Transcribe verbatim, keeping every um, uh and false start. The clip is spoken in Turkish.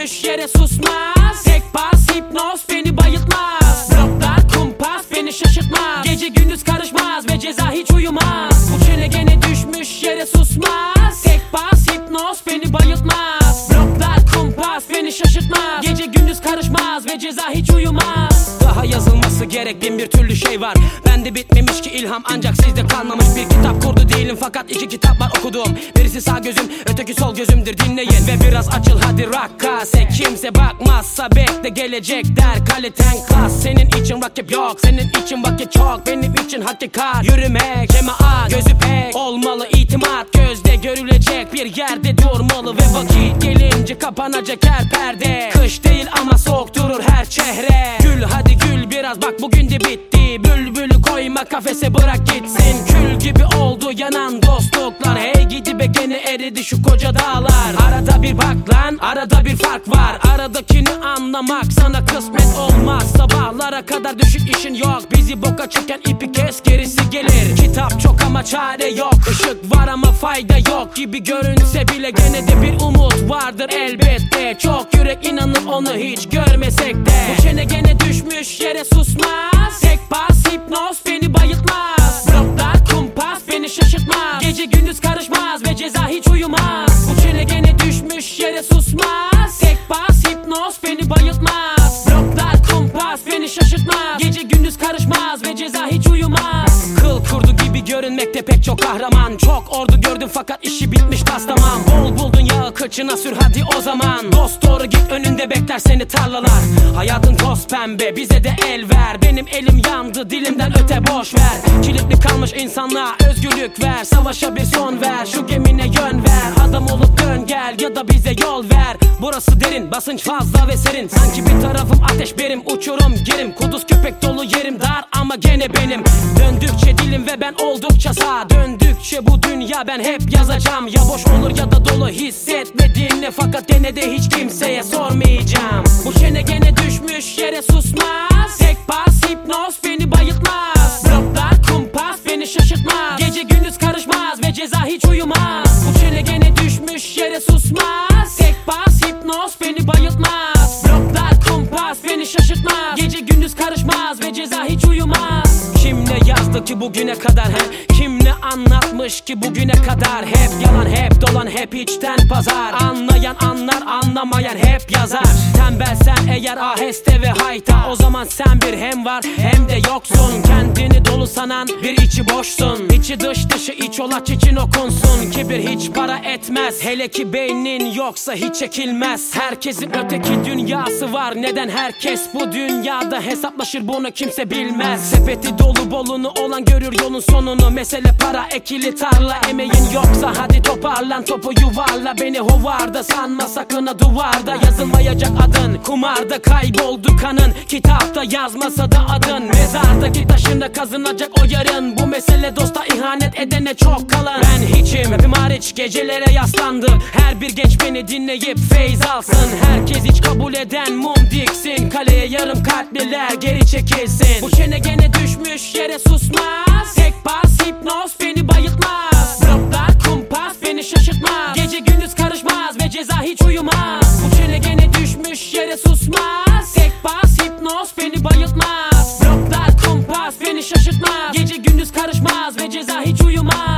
düşmüş yere susmaz. Tek bas hipnoz beni bayıltmaz. Bloklar kumpas beni şaşırtmaz. Gece gündüz karışmaz ve ceza hiç uyumaz. Bu çene gene düşmüş yere susmaz. Tek bas hipnoz beni bayıltmaz. Bloklar kumpas beni şaşırtmaz. Gece gündüz karışmaz ve ceza hiç uyumaz. Daha yazılması gerek bin bir türlü şey var. Bende bitmemiş ki ilham, ancak sizde kalmamış. Bir kitap kurdu değilim fakat iki kitap var okuduğum. Birisi sağ gözüm, öteki sol gözümdür, dinleyin ve biraz açıl hadi rakkase. Kimse bakmazsa bekle gelecek der. Kaliten klas, senin için rakip yok, senin için vakit çok, benim için hakikat. Yürümek cemaat, gözü pek olmalı, itimat gözde görülecek bir yerde durmalı. Ve vakit gelince kapanacak her perde. Kış değil ama soğuk durur her çehre. Gül hadi gül biraz, bak bugün de bitti. Bülbülü koyma kafese, bırak gitsin. Kül gibi oldu yanan dostluklar. Hey gidi be gene eridi şu koca dağlar. Arada bir bak lan, arada bir fark var. Aradakini anlamak sana kısmet olmaz. Sabahlara kadar düşük işin yok. Bizi boka çeken ipi kes, gerisi gelir. Kitap çok ama çare yok. Işık var ama fayda yok gibi görünse bile gene de bir umut vardır elbette. Çok yürek inanır onu hiç görmesek de. Bu çene gene düşmüş yere susmaz. Tek bas hipnoz beni bayıltmaz. Bloklar kumpas beni şaşırtmaz. Gece gündüz karışmaz ve ceza hiç uyumaz. Bu çene gene düşmüş yere susmaz. Tek bas hipnoz beni bayıltmaz. Bloklar kumpas beni şaşırtmaz. Gece gündüz karışmaz ve ceza hiç uyumaz. Kıl kurdu gibi görünmekte pek çok kahraman. Çok ordu gördüm fakat işi bitmiş tas tamam. Bol buldun yağı kıçına sür hadi o zaman. Dost doğru git, önünde bekler seni tarlalar. Hayatın toz pembe, bize de el ver. Benim elim yandı, dilimden öte boş ver. Kilitli kalmış insanlığa özgürlük ver. Savaşa bir son ver, şu gemine yön ver. Adam olup dön gel ya da bize yol ver. Burası derin, basınç fazla ve serin. Sanki bir tarafım ateş benim, uçurum gerim. Kuduz köpek dolu yerim dar ama gene benim. Döndükçe dilim ve ben oldukça sağ. Döndükçe bu dünya ben hep yazacağım. Ya boş olur ya da dolu, hissetmediğini fakat gene de hiç kimseye sormayacağım. Bu çene gene düşmüş yere susmaz. Tek bas hipnoz beni bayıltmaz. Bloklar kumpas beni şaşırtmaz. Gece gündüz karışmaz ve ceza hiç uyumaz. Bu çene gene düşmüş yere susmaz. Tek bas hipnoz beni bayıltmaz. Bloklar kumpas beni şaşırtmaz. Gece gündüz karışmaz ve ceza hiç uyumaz. Kim ne yazdı ki bugüne kadar he? Kim ne anlatmış ki bugüne kadar? Hep yalan, hep dolan, hep içten pazar. Anlayan anlar, anlamayan hep yazar. Tembelsen eğer aheste ve hayta, o zaman sen bir hem var hem de yoksun. Kendini dolu sanan bir içi boşsun. İçi dış dışı iç olaç için okunsun. Kibir hiç para etmez, hele ki beynin yoksa hiç çekilmez. Herkesin öteki dünyası var, neden herkes bu dünyada hesaplaşır bunu kimse bilmez. Sepeti dolu bolunu olan görür yolun sonunu. Mesele para, ekili tarla, emeğin yoksa hadi toparlan topu yuvarla. Beni hovarda sanma sakın ha, duvarda yazılmayacak adın. Kumarda kayboldu kanın, kitapta yazmasa da adın. Mezardaki taşında kazınacak o yarın. Bu mesele dosta ihanet edene çok kalın. Ben hiçim, hepim hariç gecelere yaslandı. Her bir genç beni dinleyip feyz alsın. Herkes hiç kabul eden mum diksin. Kaleye yarım kalpliler geri çekilsin. Bu çene gene düşmüş yere susmaz. Tek bas hipnoz beni bayıltmaz. Bloklar kumpas beni şaşırtmaz. Gece gündüz karışmaz ve ceza hiç uyumaz. Bu çene gene düşmüş yere susmaz. Tek bas hipnoz beni bayıltmaz. Bloklar kumpas beni şaşırtmaz. Gece gündüz karışmaz ve ceza hiç uyumaz.